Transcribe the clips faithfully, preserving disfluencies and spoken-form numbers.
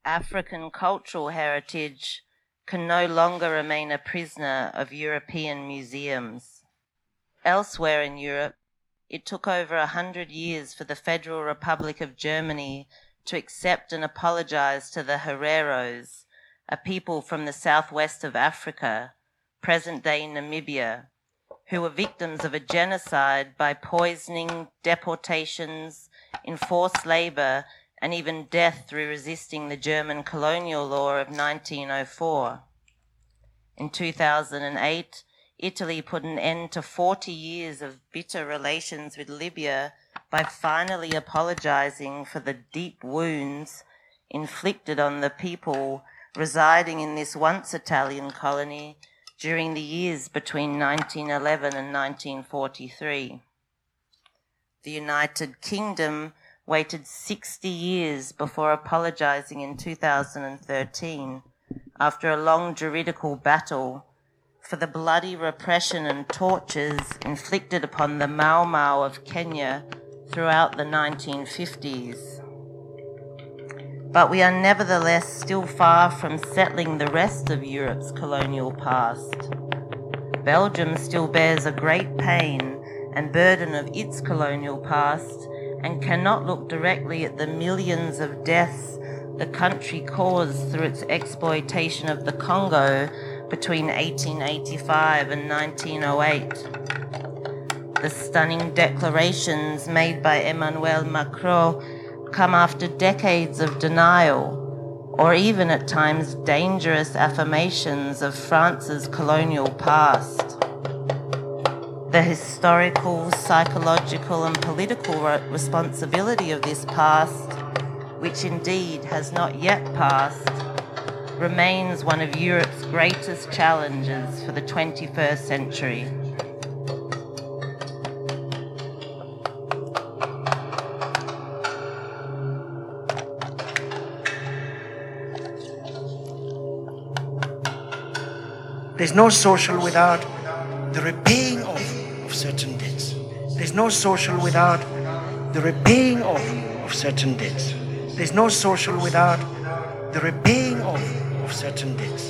African cultural heritage can no longer remain a prisoner of European museums. Elsewhere in Europe, it took over a hundred years for the Federal Republic of Germany to accept and apologize to the Hereros, a people from the southwest of Africa, present-day Namibia, who were victims of a genocide by poisoning, deportations, enforced labor, and even death through resisting the German colonial law of nineteen oh four. In two thousand eight, Italy put an end to forty years of bitter relations with Libya by finally apologizing for the deep wounds inflicted on the people residing in this once Italian colony during the years between nineteen eleven and nineteen forty-three. The United Kingdom waited sixty years before apologizing in two thousand thirteen, after a long juridical battle, for the bloody repression and tortures inflicted upon the Mau Mau of Kenya throughout the nineteen fifties. But we are nevertheless still far from settling the rest of Europe's colonial past. Belgium still bears a great pain and burden of its colonial past and cannot look directly at the millions of deaths the country caused through its exploitation of the Congo between eighteen eighty-five and nineteen oh eight. The stunning declarations made by Emmanuel Macron come after decades of denial, or even at times dangerous affirmations of France's colonial past. The historical, psychological, and political responsibility of this past, which indeed has not yet passed, remains one of Europe's greatest challenges for the twenty-first century. There's no social without the repaying of, of certain debts. There's no social without the repaying of, of certain debts. There's no social without the repaying of, of certain debts.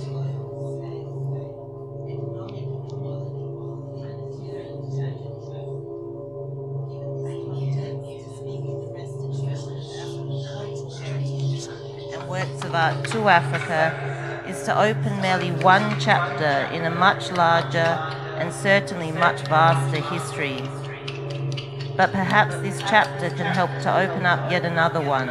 And works of art to Africa is to open merely one chapter in a much larger and certainly much vaster history. But perhaps this chapter can help to open up yet another one.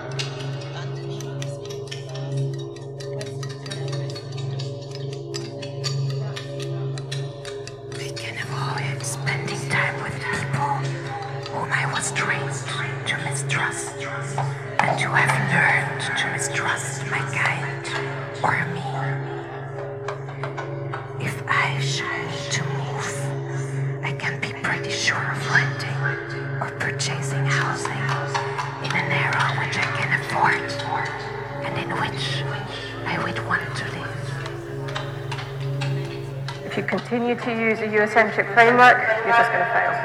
We can avoid spending time with people whom I was trained to mistrust, and who have learned to mistrust my guide or me. If I should need to move, I can be pretty sure of renting or purchasing housing in an era which I can afford and in which I would want to live. If you continue to use a Eurocentric framework, you're just going to fail.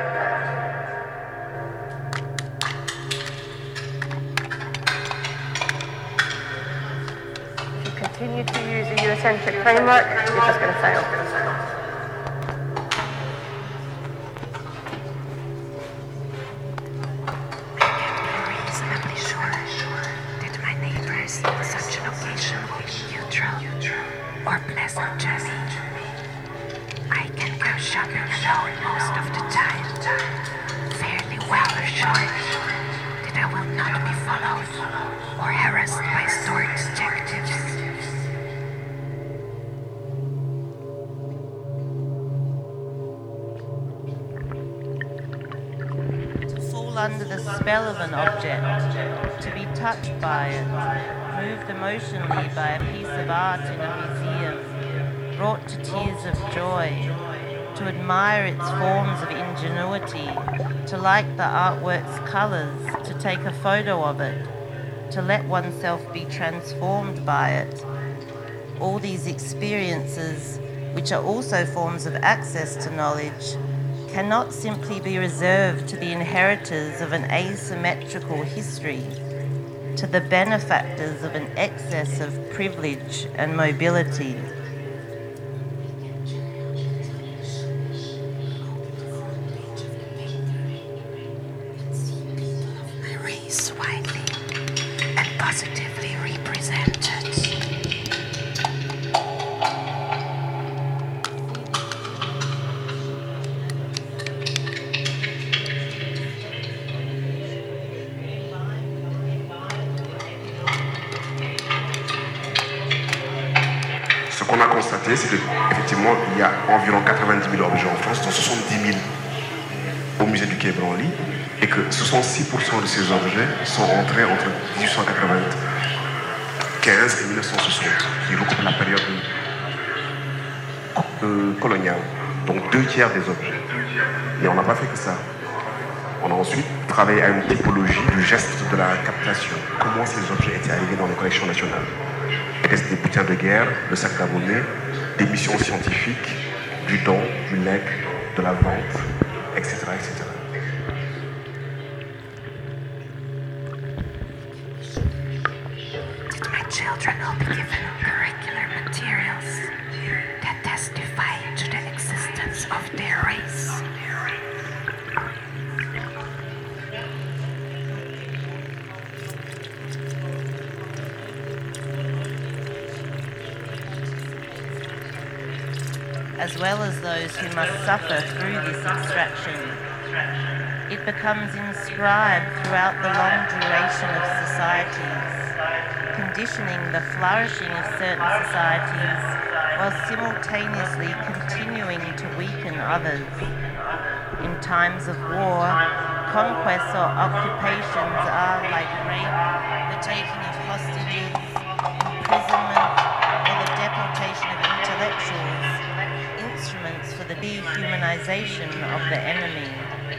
Continue to use a Eurocentric framework, you're just going to fail. I can be reasonably sure that my neighbors in such an occasion will be neutral or pleasant to me. I can go shopping alone most of the time, fairly well assured that I will not be followed or harassed by store detectives. Under the spell of an object, to be touched by it, moved emotionally by a piece of art in a museum, brought to tears of joy, to admire its forms of ingenuity, to like the artwork's colours, to take a photo of it, to let oneself be transformed by it. All these experiences, which are also forms of access to knowledge, cannot simply be reserved to the inheritors of an asymmetrical history. to the benefactors of an excess of privilege and mobility. My race widely and positively represented. Ce qu'on a constaté, c'est qu'effectivement, il y a environ quatre-vingt-dix mille objets en France, dont soixante-dix mille au musée du Quai Branly, et que soixante-six pour cent de ces objets sont entrés entre dix-huit cent quatre-vingt-quinze et mille neuf cent soixante, qui recoupent la période euh, coloniale. Donc deux tiers des objets. Et on n'a pas fait que ça. On a ensuite travaillé à une typologie du geste de la captation. Comment ces objets étaient arrivés dans les collections nationales. Était-ce des butins de guerre, le sac d'abonnés, des missions scientifiques, du don, du legs, de la vente, et cetera, et cetera. Did my children all be given curricular materials that testify to the existence of their race? As well as those who must suffer through this extraction. It becomes inscribed throughout the long duration of societies, conditioning the flourishing of certain societies while simultaneously continuing to weaken others. In times of war, conquests or occupations are like rape, the taking of hostages, imprisonment, or the deportation of intellectuals, instruments for the dehumanization of the enemy.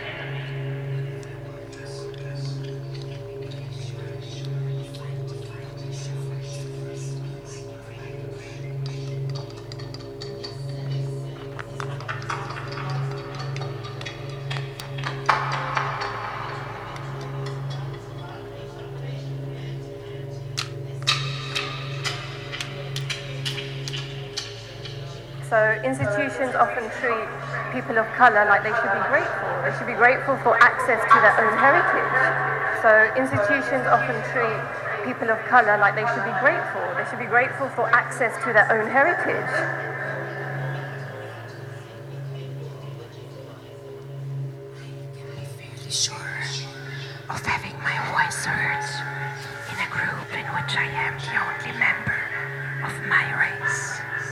So institutions often treat people of colour like they should be grateful. They should be grateful for access to their own heritage. So institutions often treat people of colour like they should be grateful. They should be grateful for access to their own heritage. I'm fairly sure of having my voice heard in a group in which I am the only member of my race.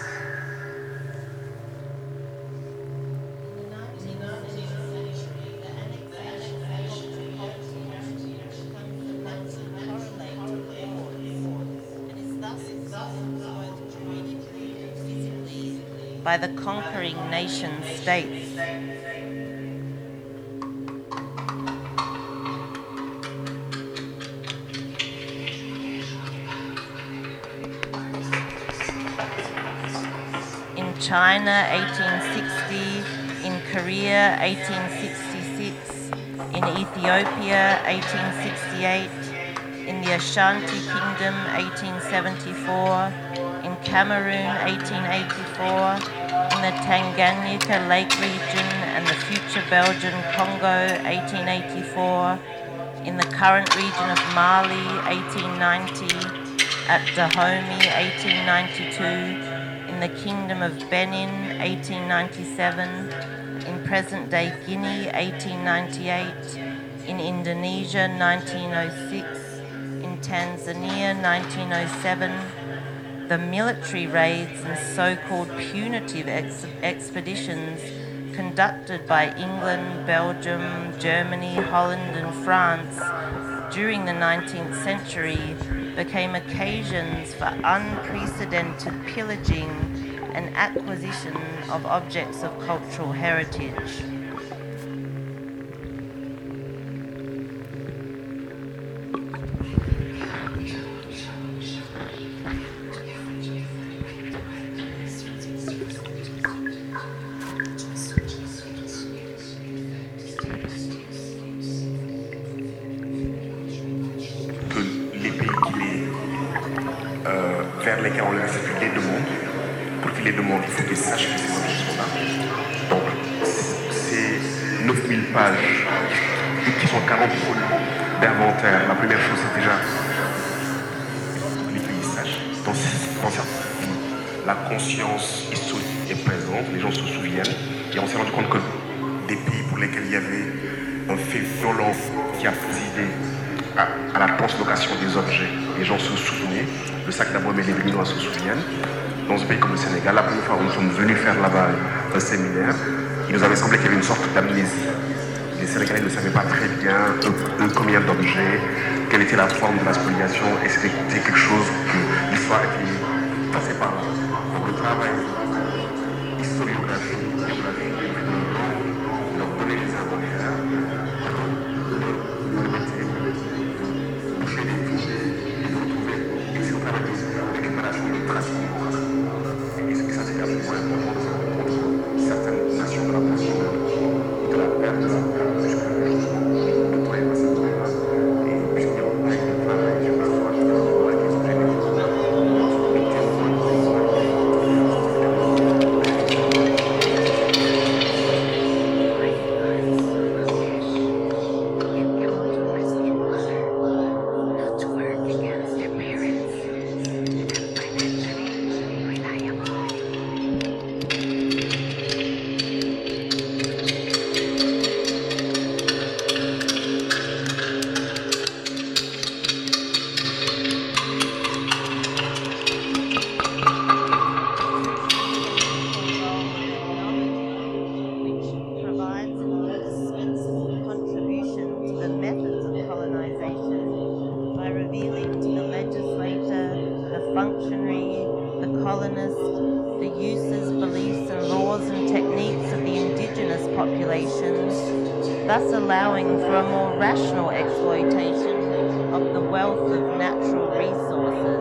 By the conquering nation states. In China, eighteen sixty, in Korea, eighteen sixty-six, in Ethiopia, eighteen sixty-eight, in the Ashanti Kingdom, eighteen seventy-four, in Cameroon, eighteen eighty-four, in the Tanganyika Lake region and the future Belgian Congo, eighteen eighty-four, in the current region of Mali, eighteen ninety, at Dahomey, eighteen ninety-two, in the Kingdom of Benin, eighteen ninety-seven, in present-day Guinea, eighteen ninety-eight, in Indonesia, nineteen oh six, in Tanzania, nineteen oh seven, the military raids and so-called punitive ex- expeditions conducted by England, Belgium, Germany, Holland and France during the nineteenth century became occasions for unprecedented pillaging and acquisition of objects of cultural heritage. Que les faire les cas enlevés, c'est qu'il les demande. Pour qu'il les demande, il faut qu'il sache que ces objets sont là. Donc, c'est neuf mille pages qui sont quarante volumes d'inventaire. La première chose, c'est déjà que les pays sachent. Dans, dans certains pays, la conscience historique est présente, les gens se souviennent. Et on s'est rendu compte que des pays pour lesquels il y avait un fait violent qui a présidé à, à la translocation des objets, les gens se souvenaient. Le sac d'Abomey et les Béninois se souviennent. Dans un pays comme le Sénégal, la première fois où nous sommes venus faire là-bas un séminaire, il nous avait semblé qu'il y avait une sorte d'amnésie. Les Sénégalais ne savaient pas très bien eux, combien d'objets, quelle était la forme de la spoliation, et c'était quelque chose que l'histoire était passée par là. Donc le travail historiographique, géographique, leur donner les inventaires, le mettre, boucher les trous, et de retrouver, et c'est au travail de récupération de traces. Et ça, c'est absolument important contre certaines nations de la nation, de la perte de la perte, puisque justement, le temps est passé par là. Et puisqu'il y a un de travail sur l'histoire, il y a un des objets thus allowing for a more rational exploitation of the wealth of natural resources.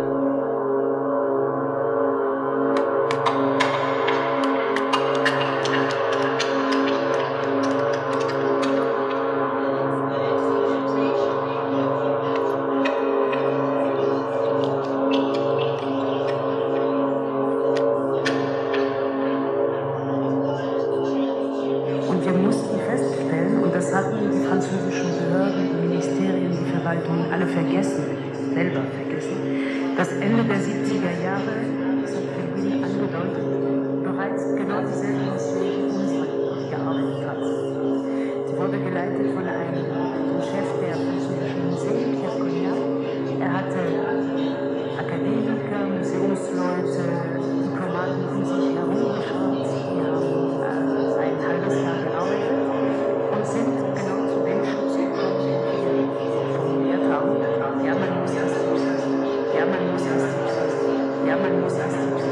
Alle vergessen, selber vergessen, dass Ende der siebziger Jahre, das hat Felwin angedeutet, bereits genau dieselbe Mission wie unsere gearbeitet hat. Sie wurde geleitet von einem Chef der französischen Museen, Pierre Cognac. Er hatte Akademiker, Museumsleute, Diplomaten um sich herumgeschaut, die haben äh, ein halbes Jahr gearbeitet und sind genau zu dem Schluss gekommen, den wir formuliert haben. Ja, man muss das tun. Ja, man muss das tun. Ja, man muss das tun.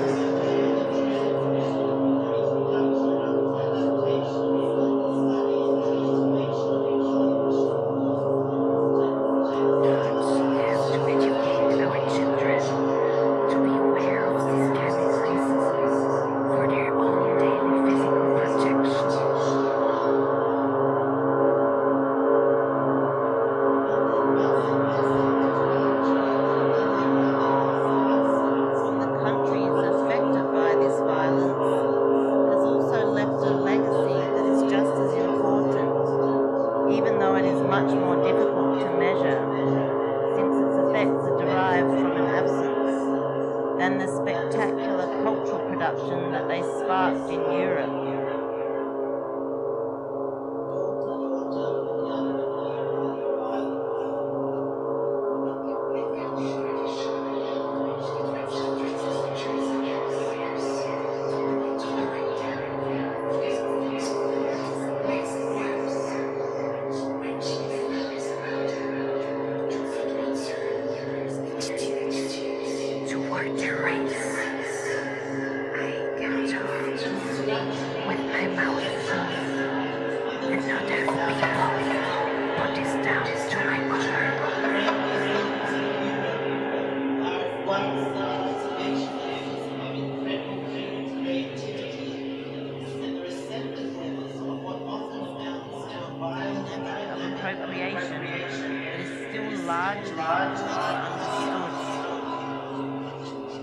Appropriation that is still largely understood.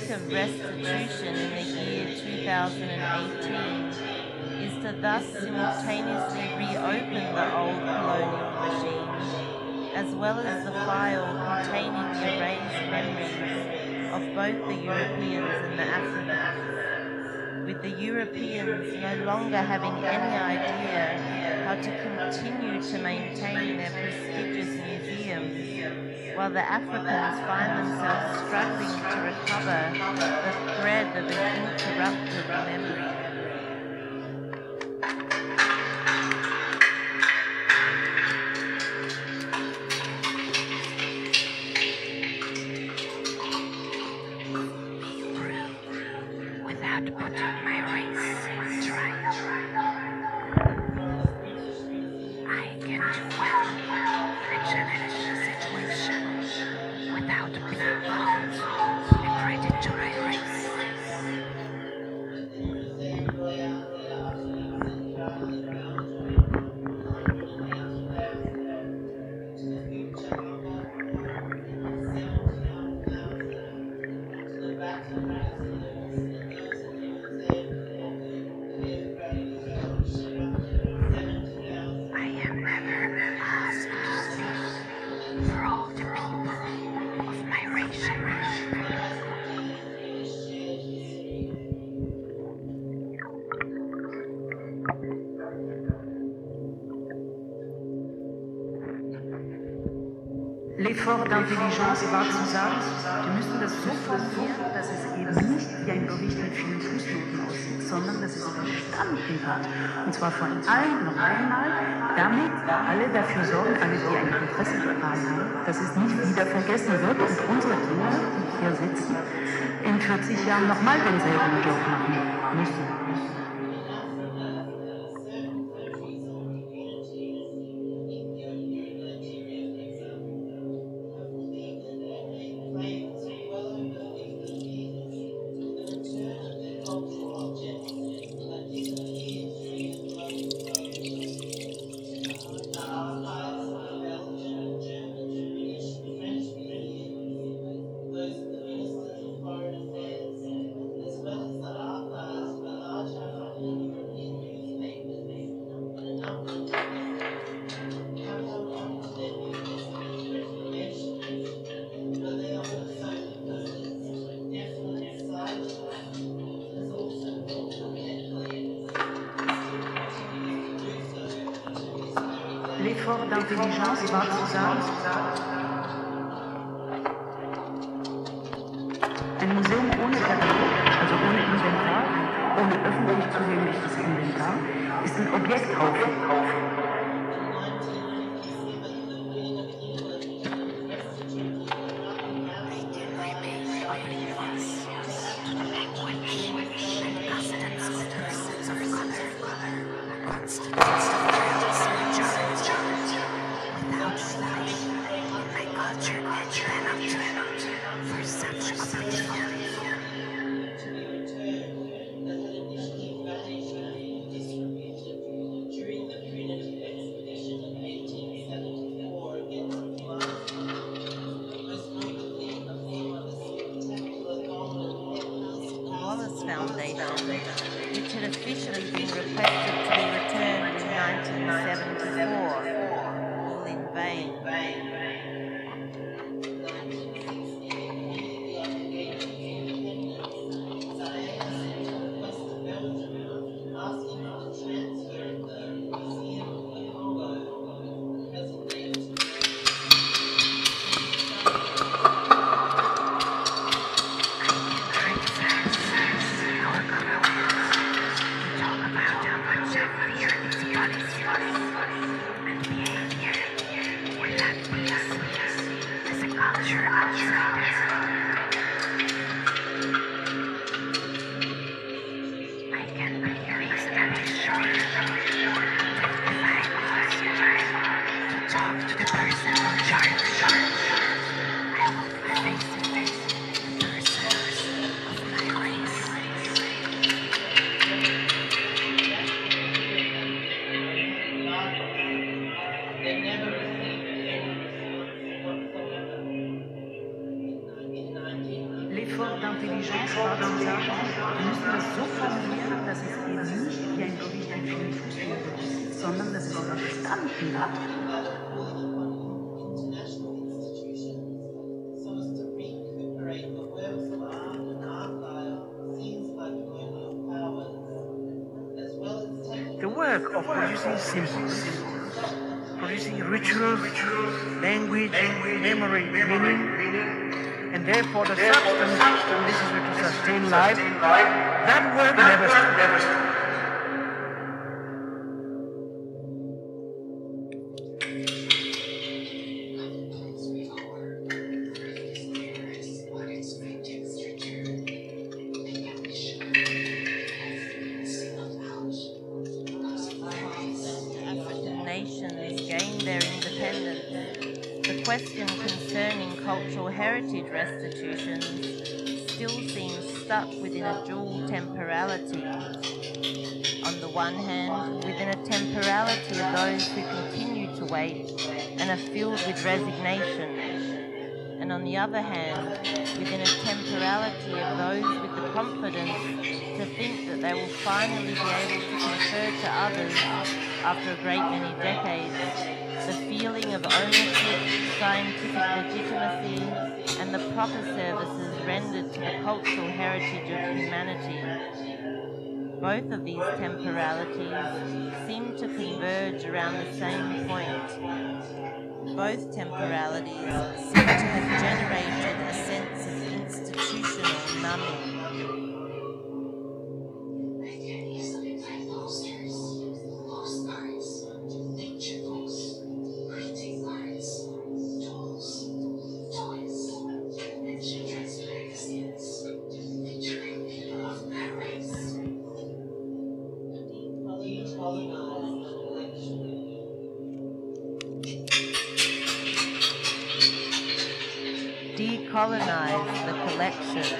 of restitution in the year two thousand eighteen is to thus simultaneously reopen the old colonial regime, as well as the file containing the erased memories of both the Europeans and the Africans, with the Europeans no longer having any idea how to continue to maintain their prestigious museums, while the Africans find themselves struggling to recover the thread of an interrupted memory. Without putting my race on trial, I can do well in a challenging situation without being called a credit to my race. I am never asked to speak for all the people of my race. L'effort d'intelligence war zu sagen, wir müssen das so formulieren, dass es eben nicht wie ein Bericht mit vielen Fußnoten aussieht, sondern dass es verstanden hat. Und zwar von allen noch einmal, damit alle dafür sorgen, alle, die ein Interesse daran haben, dass es nicht wieder vergessen wird und unsere Kinder, die hier sitzen, in vierzig Jahren nochmal denselben Job machen müssen. L'effort d'intelligence war zu sagen, ein Museum ohne Katalog, also ohne Inventar, ohne öffentlich zugängliches Inventar, ist ein Objekthaufen. Foundation, which had officially been requested to be returned in nineteen seventy-four, all in vain. L'effort d'intelligence Intelligenz war zu sagen, wir müssen das so formulieren, dass es eben nicht wie ein Gericht mit vielen Fußnoten ist, sondern dass es verstanden wird. The work of producing symbols, producing ritual, language, memory, meaning, and therefore the substance, this is what to sustain life, that work never stops. Heritage restitutions still seems stuck within a dual temporality. On the one hand, within a temporality of those who continue to wait and are filled with resignation, and on the other hand, within a temporality of those with the confidence to think that they will finally be able to confer to others, after a great many decades, the feeling of ownership, scientific legitimacy, and the proper services rendered to the cultural heritage of humanity. Both of these temporalities seem to converge around the same point. Both temporalities seem to have generated a sense of institutional numbing. Decolonize the collection.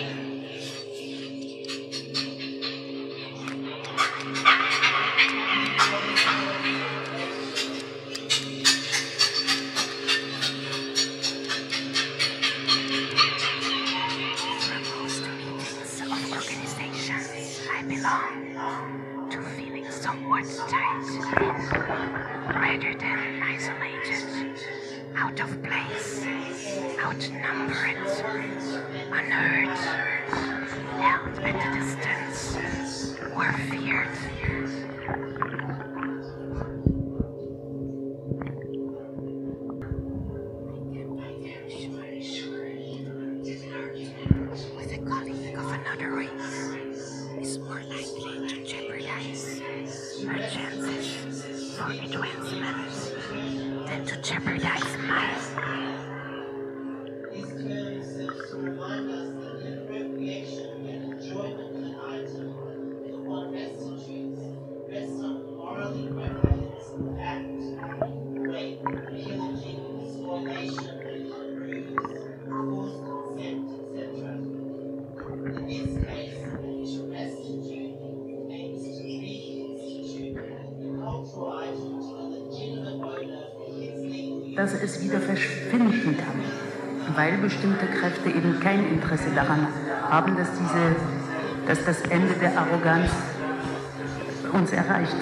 Dass es wieder verschwinden kann, weil bestimmte Kräfte eben kein Interesse daran haben, dass, diese, dass das Ende der Arroganz uns erreicht.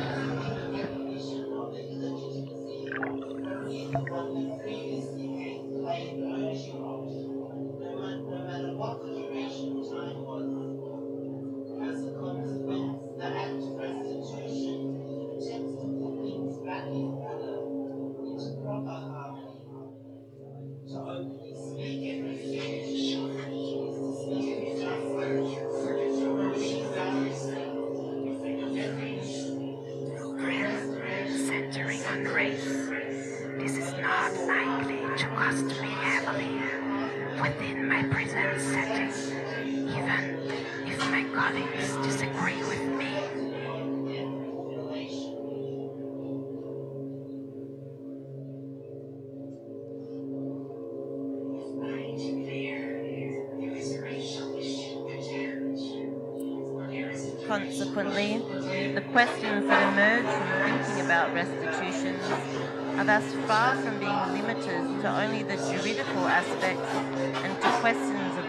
Consequently, the questions that emerge from thinking about restitutions are thus far from being limited to only the juridical aspects and to questions of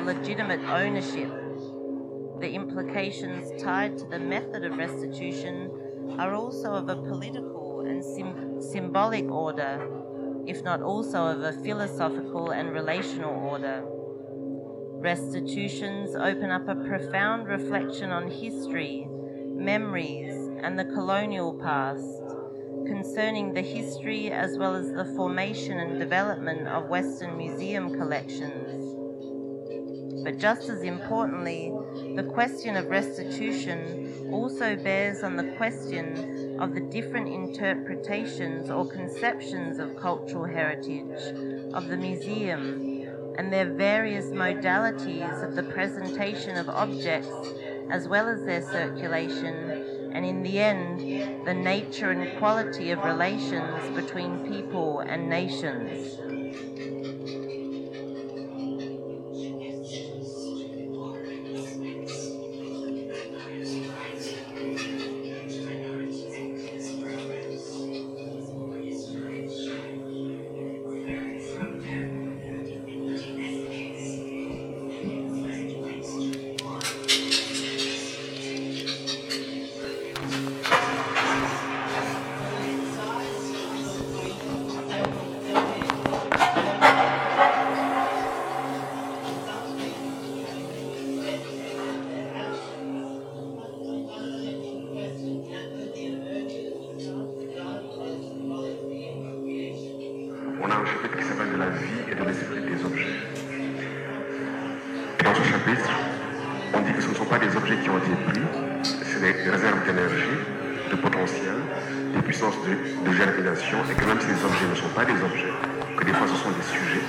legitimate ownership. The implications tied to the method of restitution are also of a political and sim- symbolic order, if not also of a philosophical and relational order. Restitutions open up a profound reflection on history, memories, and the colonial past, concerning the history as well as the formation and development of Western museum collections. But just as importantly, the question of restitution also bears on the question of the different interpretations or conceptions of cultural heritage of the museum and their various modalities of the presentation of objects as well as their circulation, and in the end, the nature and quality of relations between people and nations. On a un chapitre qui s'appelle de la vie et de l'esprit des objets. Et dans ce chapitre, on dit que ce ne sont pas des objets qui ont été pris, c'est des réserves d'énergie, de potentiel, des puissances de, de germination, et que même ces objets ne sont pas des objets, que des fois ce sont des sujets.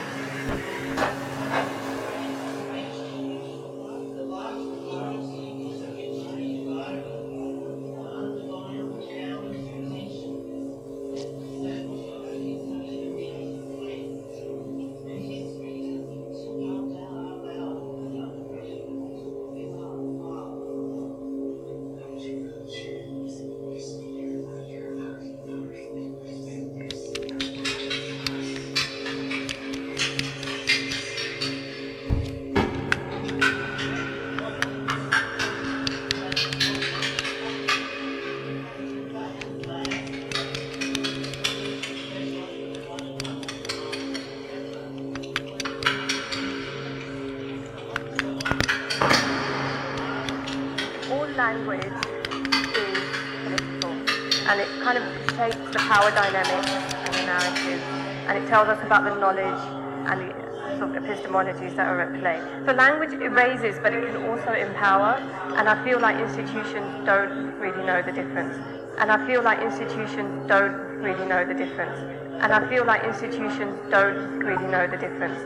Language is political, and it kind of shapes the power dynamics and the narrative, and it tells us about the knowledge and the sort of epistemologies that are at play. So language erases, but it can also empower, and I feel like institutions don't really know the difference. And I feel like institutions don't really know the difference. And I feel like institutions don't really know the difference.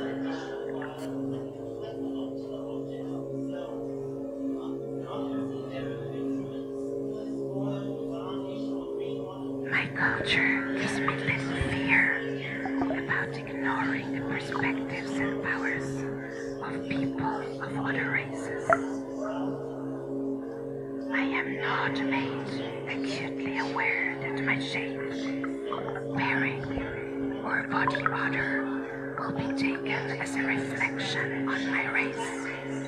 My culture gives me little fear about ignoring the perspectives and powers of people of other races. I am not made acutely aware that my shape, wearing, or body odor will be taken as a reflection on my race.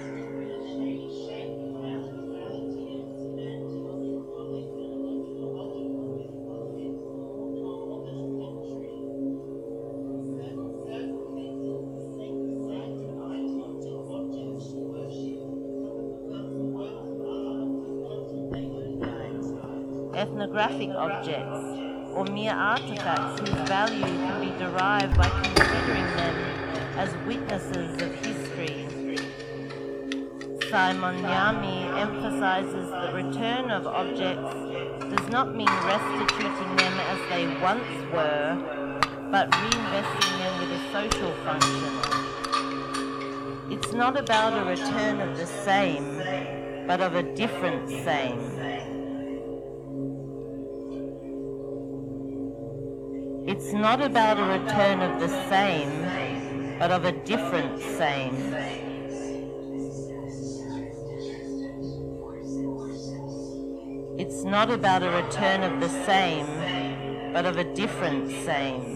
Ethnographic objects, or mere artifacts whose value can be derived by considering them as witnesses of history. Simon Yami emphasizes that return of objects does not mean restituting them as they once were, but reinvesting them with a social function. It's not about a return of the same, but of a different same. It's not about a return of the same, but of a different same. It's not about a return of the same, but of a different same.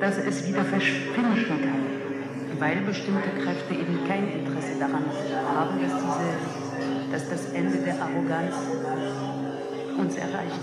dass es wieder verschwinden kann, weil bestimmte Kräfte eben kein Interesse daran haben, dass, diese, dass das Ende der Arroganz uns erreicht.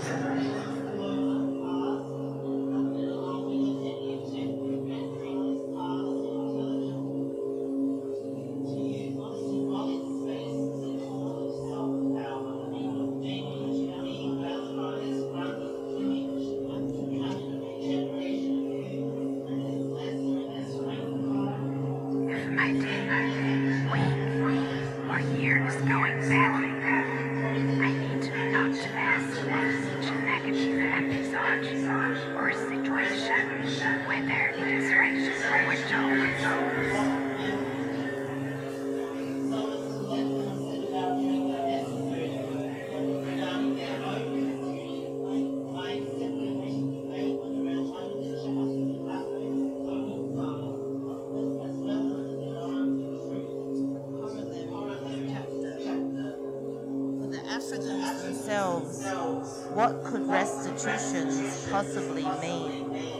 What could restitutions possibly mean?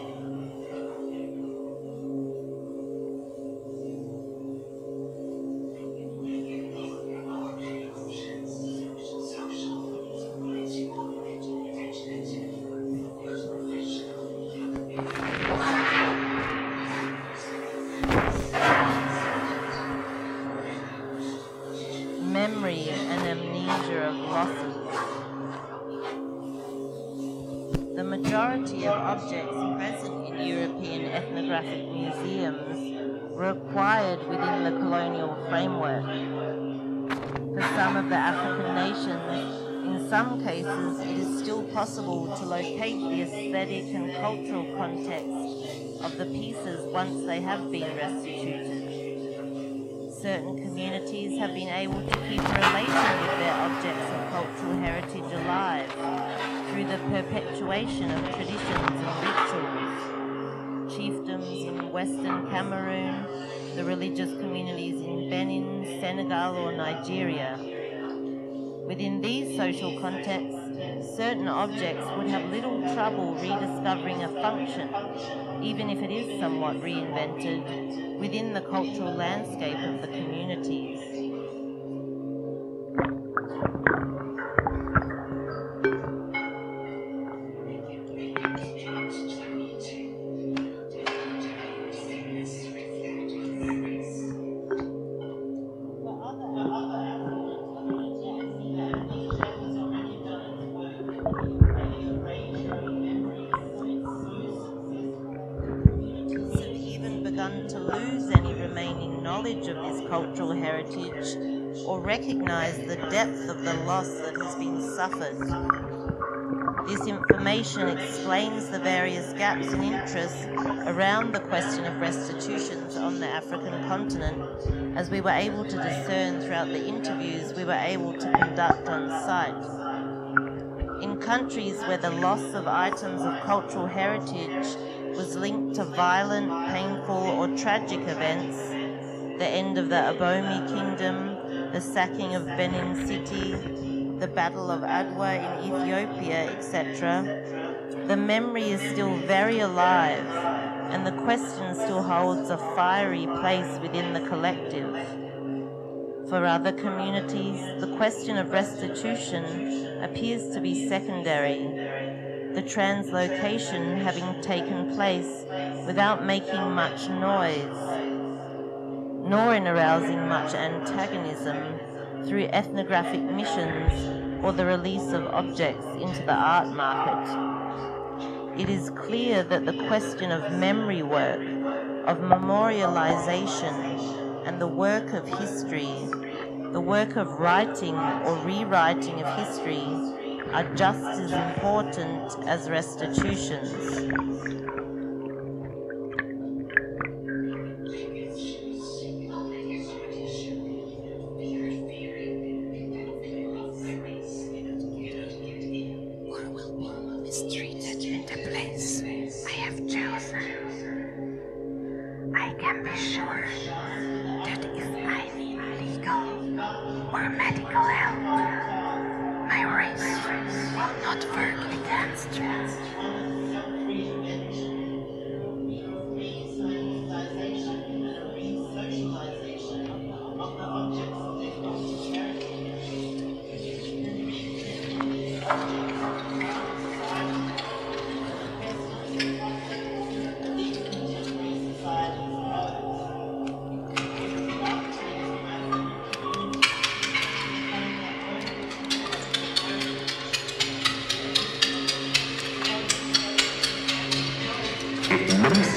Memory and amnesia of losses. The majority of objects present in European ethnographic museums were acquired within the colonial framework. For some of the African nations, in some cases, it is still possible to locate the aesthetic and cultural context of the pieces once they have been restituted. Certain communities have been able to keep a relation with their objects of cultural heritage alive through the perpetuation of traditions and rituals. Chiefdoms in Western Cameroon, the religious communities in Benin, Senegal or Nigeria. Within these social contexts, certain objects would have little trouble rediscovering a function, even if it is somewhat reinvented, within the cultural landscape of the communities. To lose any remaining knowledge of this cultural heritage or recognize the depth of the loss that has been suffered. This information explains the various gaps in interest around the question of restitutions on the African continent, as we were able to discern throughout the interviews we were able to conduct on site. In countries where the loss of items of cultural heritage was linked to violent, painful or tragic events, the end of the Abomi Kingdom, the sacking of Benin City, the Battle of Adwa in Ethiopia, et cetera, the memory is still very alive and the question still holds a fiery place within the collective. For other communities, the question of restitution appears to be secondary, the translocation having taken place without making much noise, nor in arousing much antagonism through ethnographic missions or the release of objects into the art market. It is clear that the question of memory work, of memorialization, and the work of history, the work of writing or rewriting of history, are just as important as restitutions. Or will be mistreated in the place I have chosen. I can be sure that if I need legal or medical help, my race will not work against me.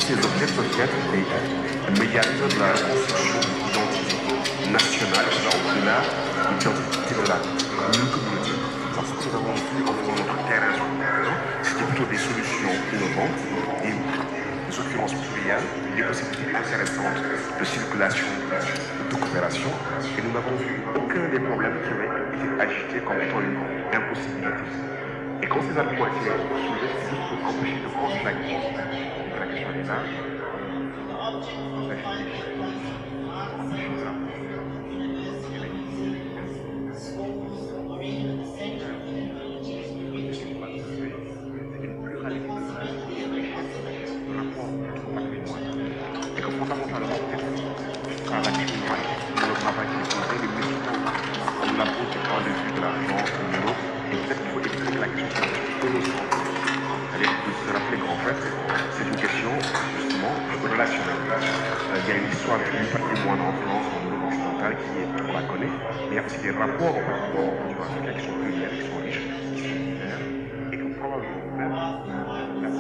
ces objets peuvent être des médiateurs de la construction d'identité nationale, au-delà de l'identité de la communauté. Parce que nous avons vu en notre terrain sur le terrain, c'était plutôt des solutions innovantes, des, des occurrences plurielles, des possibilités intéressantes de circulation, de coopération, et nous n'avons vu aucun des problèmes qui avaient été agités comme étant une impossibilité. Et quand ces arguments étaient soulevés, c'est juste pour empêcher de poser la question, la question des âges, la justification, empêcher ça. Et que fondamentalement, le travail qui est le travail qui est posé, les méthodes, on l'a posé du point de vue de l'argent au niveau, et peut-être qu'il faut expliquer la question de l'autre. C'est-à-dire de se rappeler qu'en fait, c'est une question justement relationnelle. Il y a une histoire du patrimoine en France, en Europe occidentale, qui est, on la connaît, mais il y a aussi des rapports au patrimoine africain qui sont pluriels, qui sont riches, qui sont divers, et que probablement même la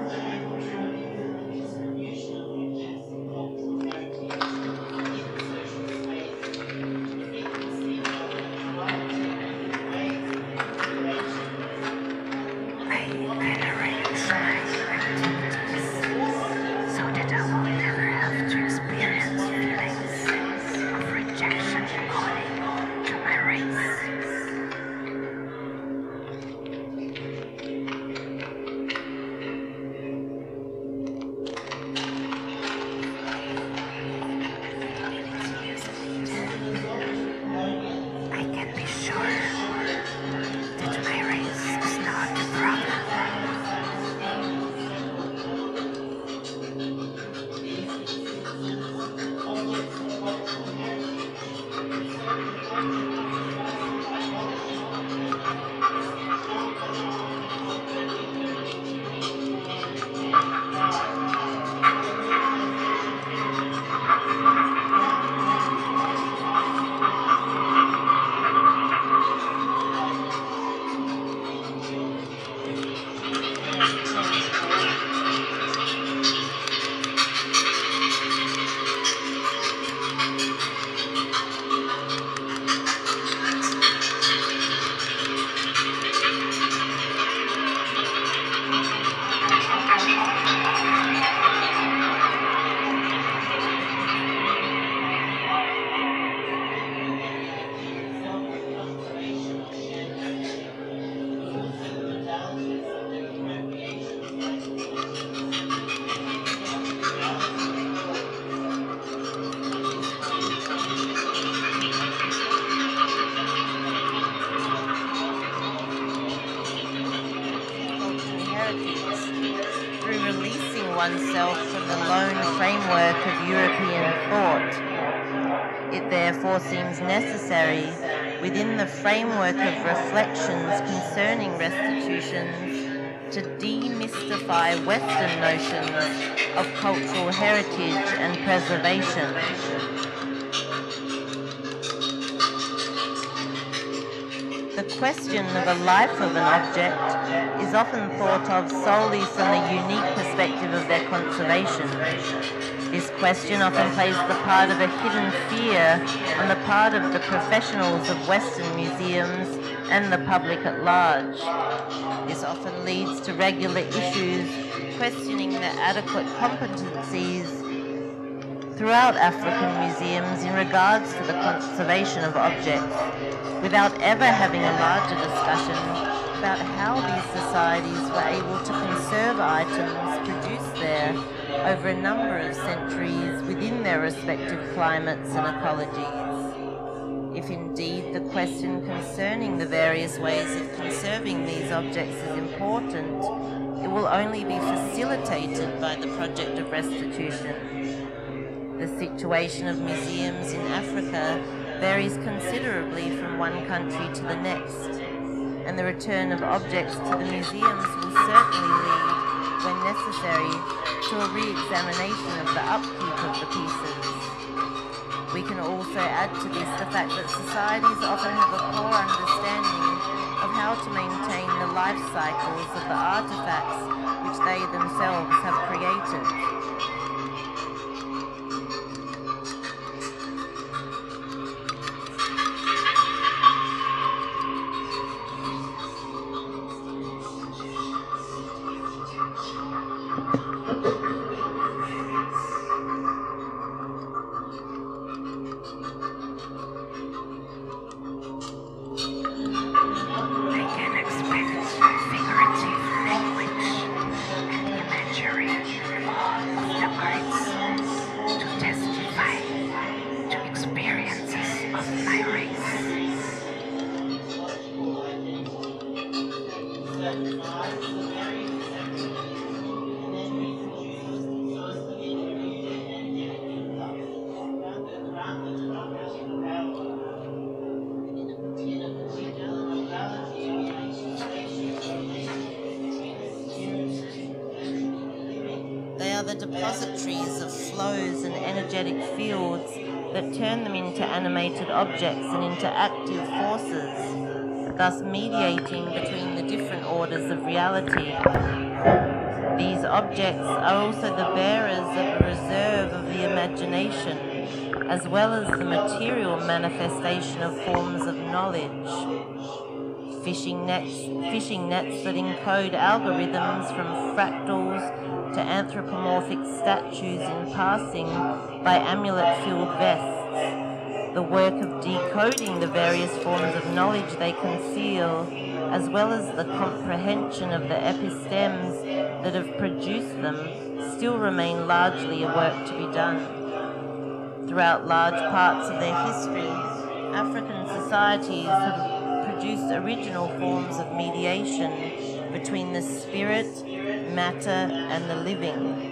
oneself from the lone framework of European thought. It therefore seems necessary, within the framework of reflections concerning restitutions, to demystify Western notions of cultural heritage and preservation. The question of a life of an object is often thought of solely from the unique perspective of their conservation. This question often plays the part of a hidden fear on the part of the professionals of Western museums and the public at large. This often leads to regular issues questioning the adequate competencies throughout African museums in regards to the conservation of objects, without ever having a larger discussion about how these societies were able to conserve items produced there over a number of centuries within their respective climates and ecologies. If indeed the question concerning the various ways of conserving these objects is important, it will only be facilitated by the project of restitution. The situation of museums in Africa varies considerably from one country to the next, and the return of objects to the museums will certainly lead, when necessary, to a re-examination of the upkeep of the pieces. We can also add to this the fact that societies often have a poor understanding of how to maintain the life cycles of the artifacts which they themselves have created. repositories of flows and energetic fields that turn them into animated objects and into active forces, thus mediating between the different orders of reality. These objects are also the bearers of a reserve of the imagination, as well as the material manifestation of forms of knowledge. Fishing nets, fishing nets that encode algorithms from fractals to anthropomorphic statues in passing by amulet-filled vests. The work of decoding the various forms of knowledge they conceal, as well as the comprehension of the epistemes that have produced them, still remain largely a work to be done. Throughout large parts of their history, African societies have produced original forms of mediation between the spirit, matter, and the living.